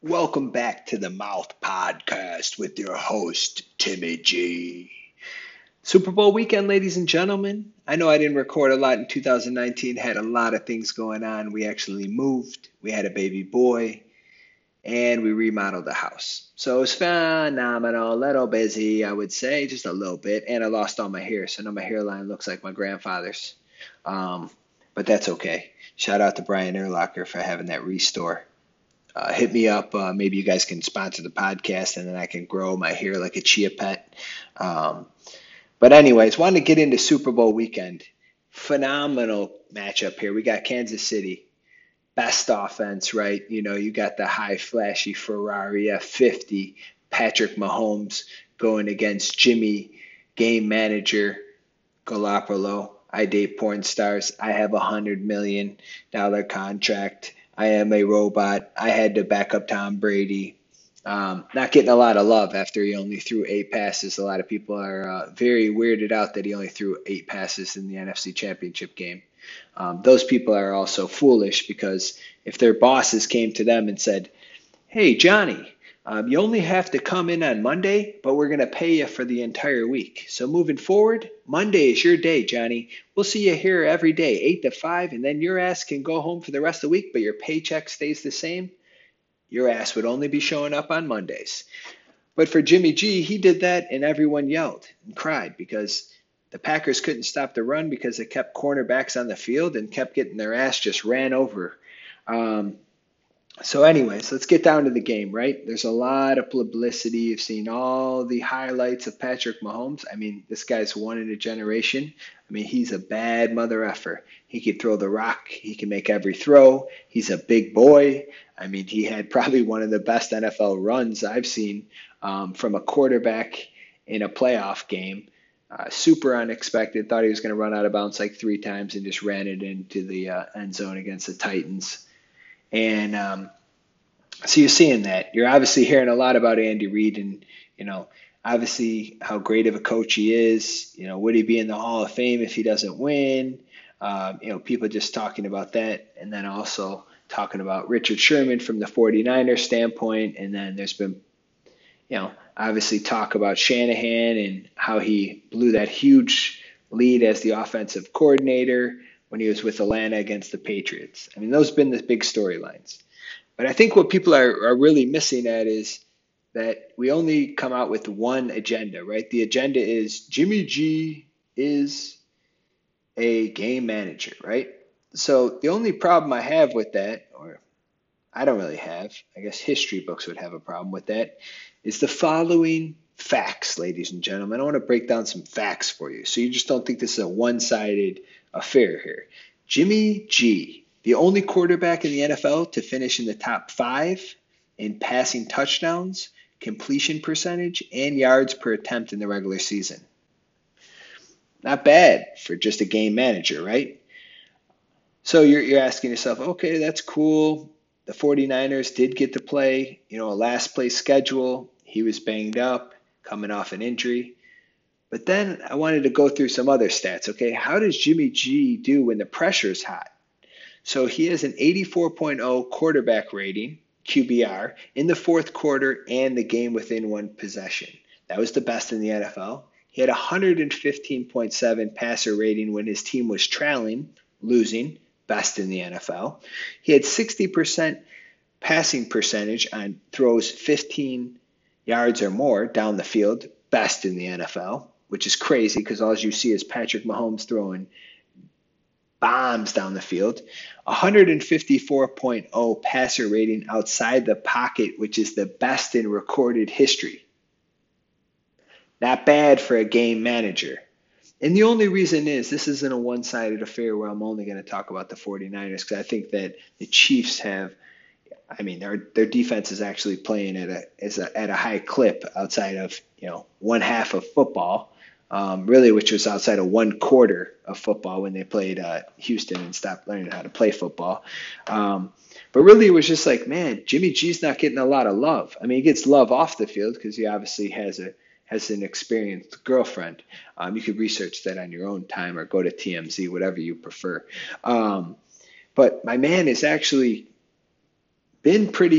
Welcome back to the Mouth Podcast with your host, Timmy G. Super Bowl weekend, ladies and gentlemen. I know I didn't record a lot in 2019, had a lot of things going on. We actually moved, we had a baby boy, and we remodeled the house. So it was phenomenal, a little busy, I would say, just a little bit. And I lost all my hair, so now my hairline looks like my grandfather's. Um, but that's okay. Shout out to Brian Erlocker for having that restore. Hit me up. Maybe you guys can sponsor the podcast and then I can grow my hair like a chia pet. Um, but anyways, wanted to get into Super Bowl weekend. Phenomenal matchup here. We got Kansas City, best offense, right? You know, you got the high flashy Ferrari F50, Patrick Mahomes going against Jimmy, game manager Garoppolo. I date porn stars. I have $100 million contract. I am a robot. I had to back up Tom Brady. Not getting a lot of love after he only threw 8 passes. A lot of people are very weirded out that he only threw 8 passes in the NFC Championship game. Those people are also foolish because if their bosses came to them and said, "Hey, Johnny, you only have to come in on Monday, but we're going to pay you for the entire week. So moving forward, Monday is your day, Johnny. We'll see you here every day, 8 to 5, and then your ass can go home for the rest of the week, but your paycheck stays the same." Your ass would only be showing up on Mondays. But for Jimmy G, he did that, and everyone yelled and cried because the Packers couldn't stop the run because they kept cornerbacks on the field and kept getting their ass just ran over. Um, so, anyways, let's get down to the game, right? There's a lot of publicity. You've seen all the highlights of Patrick Mahomes. I mean, this guy's one in a generation. I mean, he's a bad mother effer. He can throw the rock. He can make every throw. He's a big boy. I mean, he had probably one of the best NFL runs I've seen from a quarterback in a playoff game. Super unexpected. Thought he was going to run out of bounds like 3 times and just ran it into the end zone against the Titans. And so you're seeing that. You're obviously hearing a lot about Andy Reid and, you know, obviously how great of a coach he is. You know, would he be in the Hall of Fame if he doesn't win? People just talking about that. And then also talking about Richard Sherman from the 49ers standpoint. And then there's been, obviously talk about Shanahan and how he blew that huge lead as the offensive coordinator when he was with Atlanta against the Patriots. I mean, those have been the big storylines. But I think what people are really missing at is that we only come out with one agenda, right? The agenda is Jimmy G is a game manager, right? So the only problem I have with that, or I don't really have, I guess history books would have a problem with that, is the following facts, ladies and gentlemen. I want to break down some facts for you so you just don't think this is a one-sided affair here. Jimmy G, the only quarterback in the NFL to finish in the top 5 in passing touchdowns, completion percentage, and yards per attempt in the regular season. Not bad for just a game manager, right? So you're asking yourself, okay, that's cool. The 49ers did get to play, a last place schedule. He was banged up, coming off an injury. But then I wanted to go through some other stats, okay? How does Jimmy G do when the pressure's hot? So he has an 84.0 quarterback rating, QBR, in the fourth quarter and the game within one possession. That was the best in the NFL. He had 115.7 passer rating when his team was trailing, losing, best in the NFL. He had 60% passing percentage on throws 15 yards or more down the field, best in the NFL, which is crazy because all you see is Patrick Mahomes throwing bombs down the field. 154.0 passer rating outside the pocket, which is the best in recorded history. Not bad for a game manager. And the only reason is this isn't a one-sided affair where I'm only going to talk about the 49ers because I think that the Chiefs have, their defense is actually playing at a high clip outside of, one half of football, really, which was outside of 1/4 of football when they played Houston and stopped learning how to play football. But really, it was just like, man, Jimmy G's not getting a lot of love. I mean, he gets love off the field because he obviously has an experienced girlfriend. You could research that on your own time or go to TMZ, whatever you prefer. But my man has actually been pretty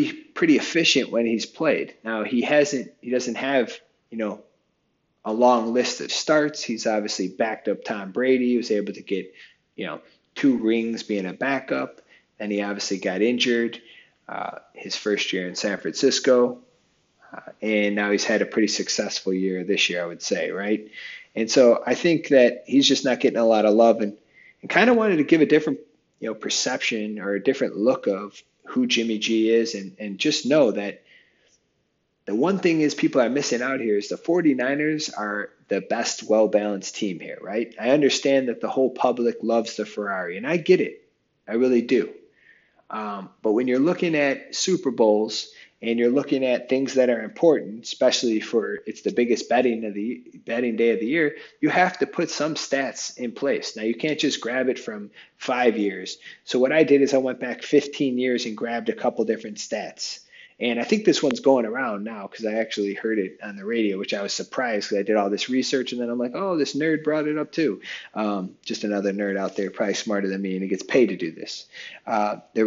pretty efficient when he's played. Now he doesn't have, a long list of starts. He's obviously backed up Tom Brady. He was able to get, you know, 2 rings being a backup. Then he obviously got injured his first year in San Francisco. And now he's had a pretty successful year this year, I would say, right? And so I think that he's just not getting a lot of love, and kind of wanted to give a different, perception or a different look of who Jimmy G is, and just know that the one thing is people are missing out here is the 49ers are the best well-balanced team here, right? I understand that the whole public loves the Ferrari, and I get it. I really do. But when you're looking at Super Bowls and you're looking at things that are important, especially for it's the biggest betting day of the year, you have to put some stats in place. Now you can't just grab it from 5 years. So what I did is I went back 15 years and grabbed a couple different stats. And I think this one's going around now because I actually heard it on the radio, which I was surprised because I did all this research and then I'm like, oh, this nerd brought it up too. Just another nerd out there, probably smarter than me, and he gets paid to do this. There were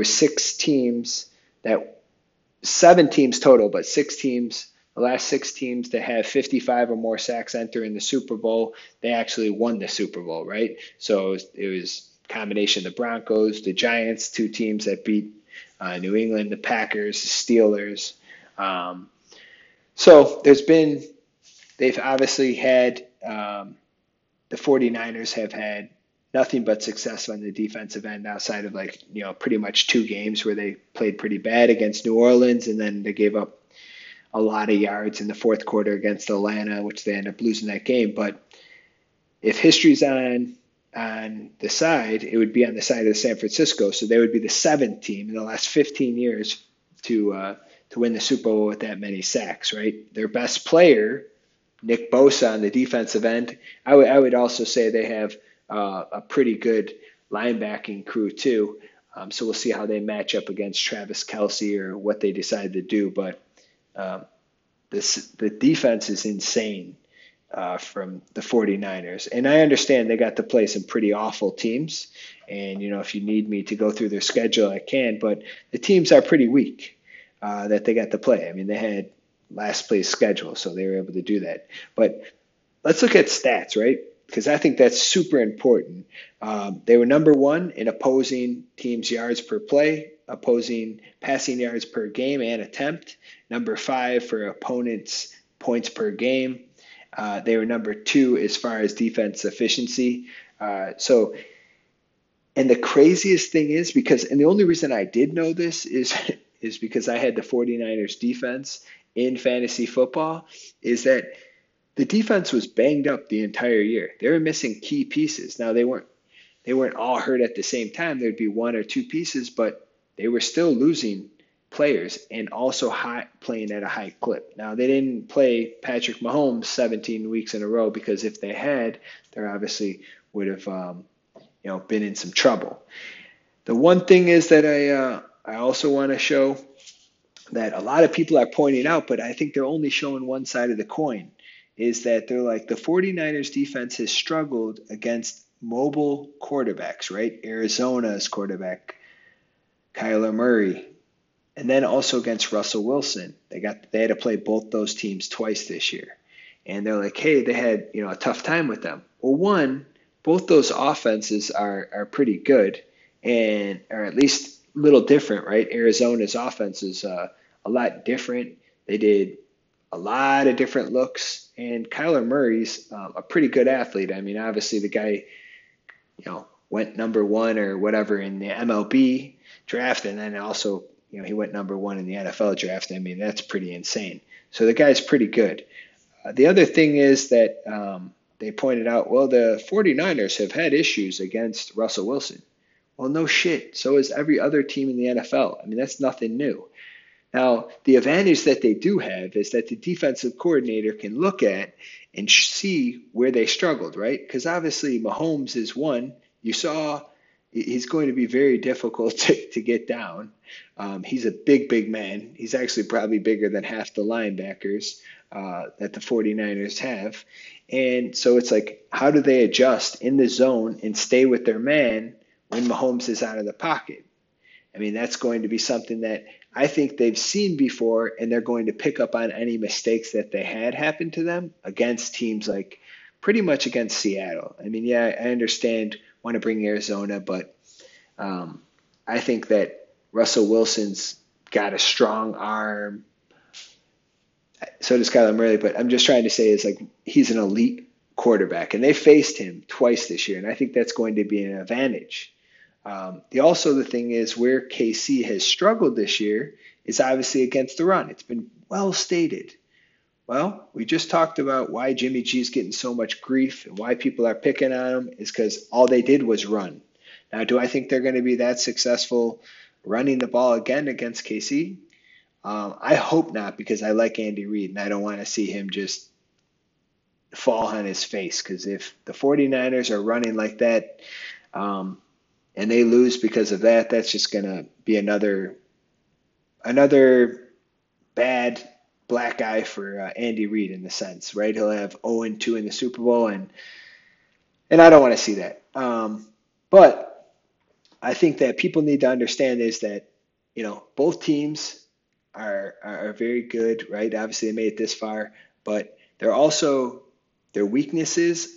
7 teams total, but 6 teams, the last 6 teams that have 55 or more sacks entering the Super Bowl, they actually won the Super Bowl, right? So it was a combination of the Broncos, the Giants, 2 teams that beat New England, the Packers, the Steelers. So they've obviously had, the 49ers have had nothing but success on the defensive end outside of pretty much 2 games where they played pretty bad against New Orleans, and then they gave up a lot of yards in the fourth quarter against Atlanta, which they ended up losing that game. But if history's on the side, it would be on the side of San Francisco. So they would be the 7th team in the last 15 years to win the Super Bowl with that many sacks, right? Their best player, Nick Bosa on the defensive end, I would also say they have a pretty good linebacking crew too. So we'll see how they match up against Travis Kelce or what they decide to do. But the defense is insane from the 49ers. And I understand they got to play some pretty awful teams. And, if you need me to go through their schedule, I can. But the teams are pretty weak that they got to play. I mean, they had last place schedule, so they were able to do that. But let's look at stats, right? Because I think that's super important. They were number 1 in opposing teams' yards per play, opposing passing yards per game and attempt, number 5 for opponents' points per game. They were number 2 as far as defense efficiency. And the craziest thing is and the only reason I did know this is because I had the 49ers defense in fantasy football, is that the defense was banged up the entire year. They were missing key pieces. Now they weren't all hurt at the same time. There'd be 1 or 2 pieces, but they were still losing players and also playing at a high clip. Now they didn't play Patrick Mahomes 17 weeks in a row, because if they had, they obviously would have been in some trouble. The one thing is that I also want to show that a lot of people are pointing out, but I think they're only showing one side of the coin, is that they're like, the 49ers defense has struggled against mobile quarterbacks, right? Arizona's quarterback, Kyler Murray, and then also against Russell Wilson. They had to play both those teams twice this year. And they're like, hey, they had, a tough time with them. Well, both those offenses are pretty good, and are at least a little different, right? Arizona's offense is a lot different. They did a lot of different looks, and Kyler Murray's a pretty good athlete. I mean, obviously the guy, went number 1 or whatever in the MLB draft, and then also, he went number 1 in the NFL draft. I mean, that's pretty insane. So the guy's pretty good. The other thing is that they pointed out, well, the 49ers have had issues against Russell Wilson. Well, no shit. So is every other team in the NFL. I mean, that's nothing new. Now, the advantage that they do have is that the defensive coordinator can look at and see where they struggled, right? Because obviously Mahomes is one. You saw he's going to be very difficult to get down. He's a big, big man. He's actually probably bigger than half the linebackers that the 49ers have. And so it's like, how do they adjust in the zone and stay with their man when Mahomes is out of the pocket? I mean, that's going to be something that I think they've seen before, and they're going to pick up on any mistakes that they had happen to them against teams like pretty much against Seattle. I mean, yeah, I understand want to bring Arizona, but um, I think that Russell Wilson's got a strong arm. So does Kyler Murray, but I'm just trying to say is like he's an elite quarterback, and they faced him twice this year, and I think that's going to be an advantage. The thing is where KC has struggled this year is obviously against the run. It's been well stated. Well, we just talked about why Jimmy G's getting so much grief and why people are picking on him is because all they did was run. Now, do I think they're going to be that successful running the ball again against KC? I hope not because I like Andy Reid and I don't want to see him just fall on his face because if the 49ers are running like that, um, and they lose because of that, that's just going to be another bad black eye for Andy Reid in the sense, right? He'll have 0-2 in the Super Bowl, and I don't want to see that. But I think that people need to understand is that both teams are very good, right? Obviously, they made it this far, but they're also their weaknesses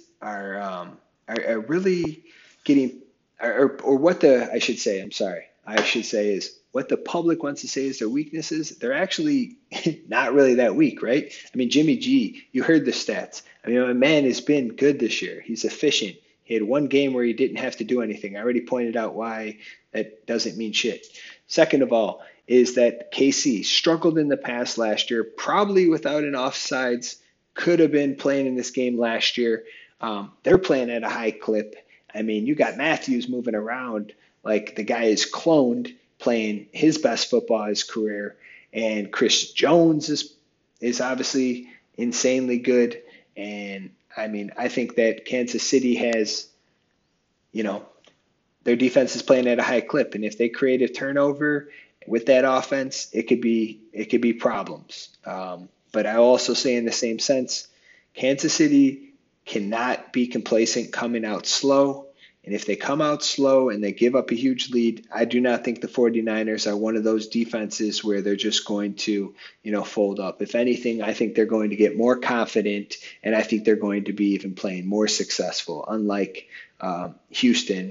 are really getting or what the I should say, I'm sorry, I should say is what the public wants to say is their weaknesses. They're actually not really that weak, right? I mean, Jimmy G, you heard the stats. I mean, my man has been good this year. He's efficient. He had one game where he didn't have to do anything. I already pointed out why that doesn't mean shit. Second of all, is that KC struggled in the past last year, probably without an offsides, could have been playing in this game last year. They're playing at a high clip. I mean, you got Matthews moving around like the guy is cloned, playing his best football of his career, and Chris Jones is obviously insanely good. And I mean, I think that Kansas City has, you know, their defense is playing at a high clip, and if they create a turnover with that offense, it could be problems. But I also say in the same sense, Kansas City cannot be complacent coming out slow. And if they come out slow and they give up a huge lead, I do not think the 49ers are one of those defenses where they're just going to, fold up. If anything, I think they're going to get more confident, and I think they're going to be even playing more successful, unlike Houston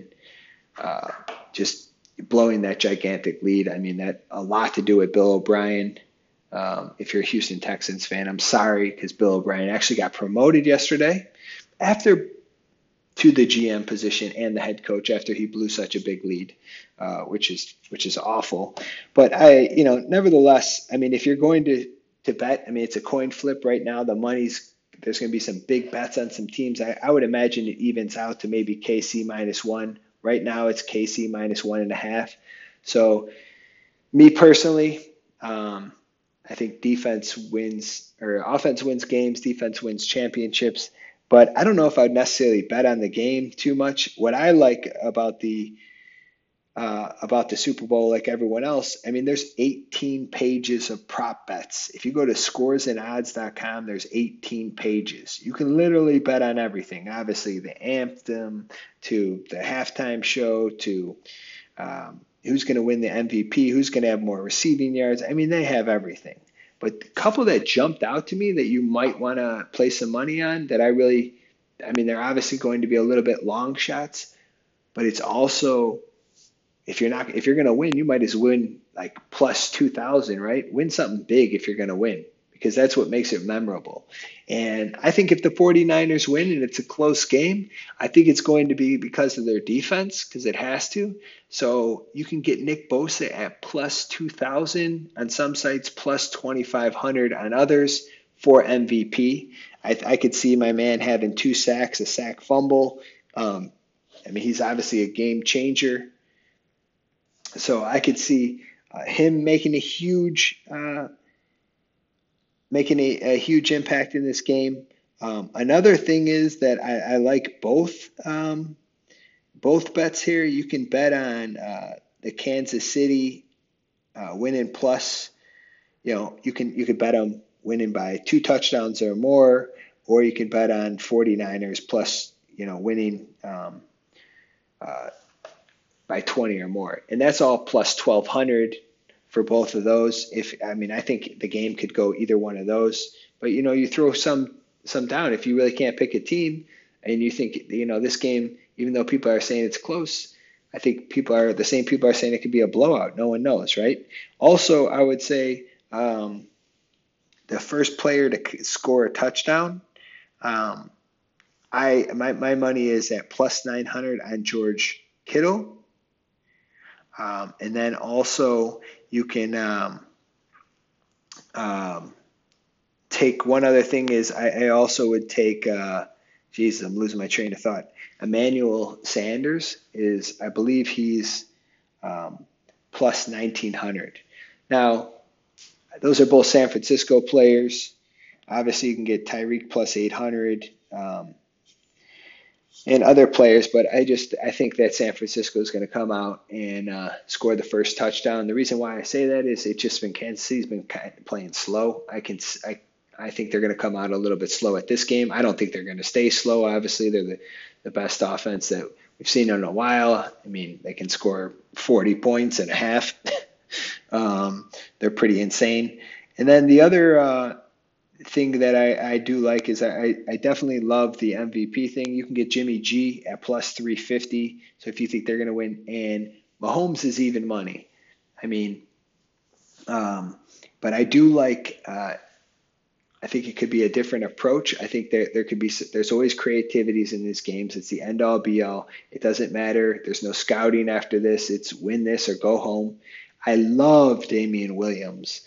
just blowing that gigantic lead. I mean, that a lot to do with Bill O'Brien. If you're a Houston Texans fan, I'm sorry because Bill O'Brien actually got promoted yesterday after to the GM position and the head coach after he blew such a big lead, which is awful. But nevertheless, I mean, if you're going to bet, I mean, it's a coin flip right now. There's going to be some big bets on some teams. I would imagine it evens out to maybe KC -1. Right now, it's KC -1.5. So, me personally, I think defense wins or offense wins games, defense wins championships. But I don't know if I would necessarily bet on the game too much. What I like about the Super Bowl, like everyone else, I mean, there's 18 pages of prop bets. If you go to scoresandodds.com, there's 18 pages. You can literally bet on everything. Obviously, the anthem to the halftime show to who's going to win the MVP, who's going to have more receiving yards. I mean, they have everything. But the couple that jumped out to me that you might want to place some money on that I mean, they're obviously going to be a little bit long shots, but it's also, if you're going to win, you might as win like plus 2,000, right? Win something big if you're going to win because that's what makes it memorable. And I think if the 49ers win and it's a close game, I think it's going to be because of their defense because it has to. So you can get Nick Bosa at plus 2,000 on some sites, plus 2,500 on others for MVP. I could see my man having 2 sacks, a sack fumble. I mean, he's obviously a game changer. So I could see him making a huge impact in this game. Another thing is that I like both bets here. You can bet on the Kansas City winning plus. You could bet on winning by 2 touchdowns or more, or you can bet on 49ers plus winning by 20 or more, and that's all plus 1,200. for both of those. I think the game could go either one of those. But you throw some down if you really can't pick a team, and you think this game, even though people are saying it's close, I think the same people are saying it could be a blowout. No one knows, right? Also, I would say the first player to score a touchdown. Um, my money is at plus 900 on George Kittle, and then also you can take one other thing is I also would take. Jesus, I'm losing my train of thought. Emmanuel Sanders is, I believe he's plus 1900. Now, those are both San Francisco players. Obviously, you can get Tyreek plus 800 and other players, but I think that San Francisco is going to come out and score the first touchdown. The reason why I say that is it's just been Kansas City's been kind of playing slow. I think they're going to come out a little bit slow at this game. I don't think they're going to stay slow. Obviously, they're the best offense that we've seen in a while. I mean, they can score 40 points and a half. They're pretty insane. And then the other thing that I do like is I definitely love the MVP thing. You can get Jimmy G at plus 350. So if you think they're going to win, and Mahomes is even money. I mean, but I do like. I think it could be a different approach. I think there's always creativities in these games. It's the end all be all. It doesn't matter. There's no scouting after this. It's win this or go home. I love Damian Williams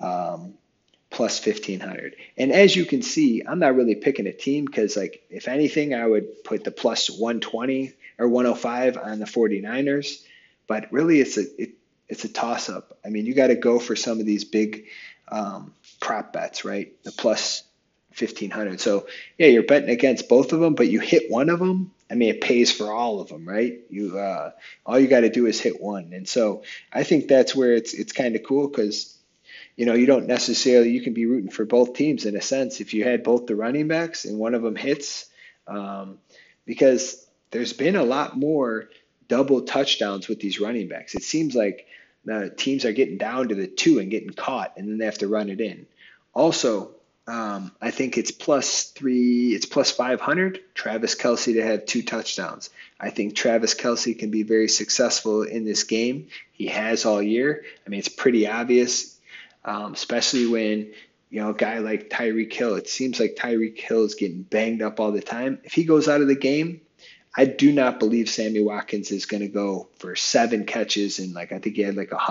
plus 1500. And as you can see, I'm not really picking a team because, like, if anything, I would put the plus 120 or 105 on the 49ers. But really, it's a toss up. I mean, you got to go for some of these big prop bets, right? The plus 1500. So yeah, you're betting against both of them, but you hit one of them. I mean, it pays for all of them, right? All you got to do is hit one. And so I think that's where it's kind of cool because, you don't necessarily, you can be rooting for both teams in a sense if you had both the running backs and one of them hits, because there's been a lot more double touchdowns with these running backs. It seems like the teams are getting down to the 2 and getting caught, and then they have to run it in. Also, I think it's plus 500, Travis Kelce to have 2 touchdowns. I think Travis Kelce can be very successful in this game. He has all year. I mean, it's pretty obvious, especially when, a guy like Tyreek Hill, it seems like Tyreek Hill is getting banged up all the time. If he goes out of the game, I do not believe Sammy Watkins is going to go for 7 catches and I think he had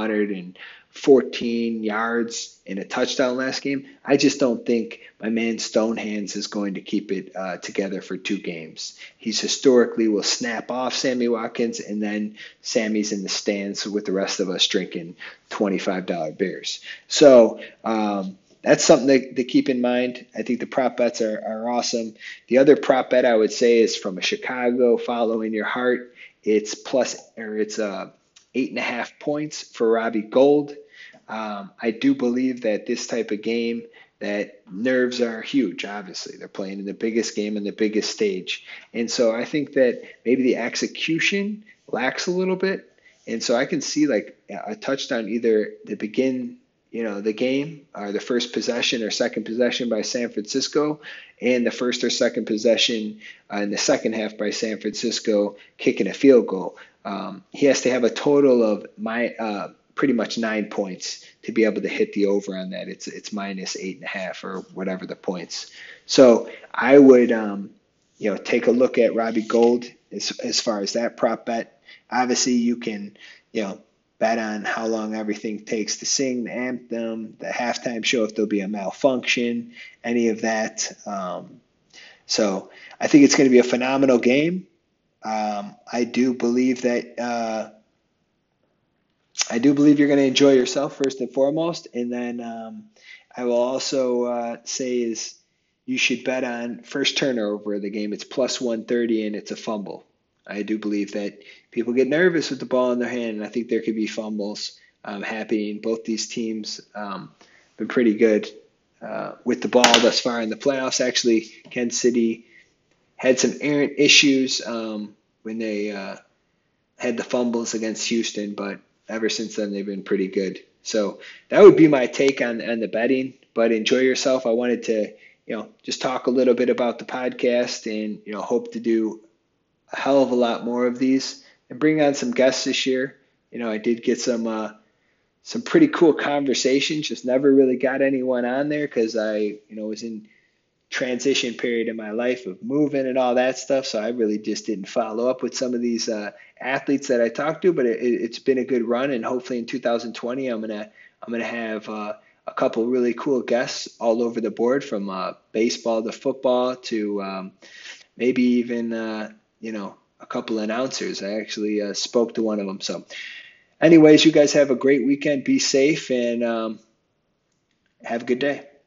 114 yards and a touchdown last game. I just don't think my man Stonehands is going to keep it together for 2 games. He's historically will snap off Sammy Watkins, and then Sammy's in the stands with the rest of us drinking $25 beers. So that's something to keep in mind. I think the prop bets are awesome. The other prop bet I would say is from a Chicago, following your heart. It's 8.5 points for Robbie Gould. I do believe that this type of game, that nerves are huge. Obviously, they're playing in the biggest game and the biggest stage, and so I think that maybe the execution lacks a little bit. And so I can see a touchdown either to begin the game, or the first possession or second possession by San Francisco, and the first or second possession in the second half by San Francisco kicking a field goal. He has to have a total of pretty much 9 points to be able to hit the over on that. It's minus 8.5 or whatever the points. So I would take a look at Robbie Gould as far as that prop bet. Obviously, you can bet on how long everything takes to sing the anthem, the halftime show, if there'll be a malfunction, any of that. So I think it's going to be a phenomenal game. I do believe you're going to enjoy yourself first and foremost. And then I will also say is you should bet on first turnover of the game. It's plus 130 and it's a fumble. I do believe that people get nervous with the ball in their hand, and I think there could be fumbles happening. Both these teams been pretty good with the ball thus far in the playoffs. Actually, Kansas City had some errant issues when they had the fumbles against Houston, but ever since then they've been pretty good. So that would be my take on the betting. But enjoy yourself. I wanted to, just talk a little bit about the podcast, and hope to do a hell of a lot more of these and bring on some guests this year. I did get some pretty cool conversations. Just never really got anyone on there because I, was in transition period in my life of moving and all that stuff. So I really just didn't follow up with some of these athletes that I talked to. But it's been a good run, and hopefully in 2020 I'm gonna have a couple really cool guests all over the board, from baseball to football to maybe even a couple announcers. I actually spoke to one of them. So, anyways, you guys have a great weekend. Be safe, and have a good day.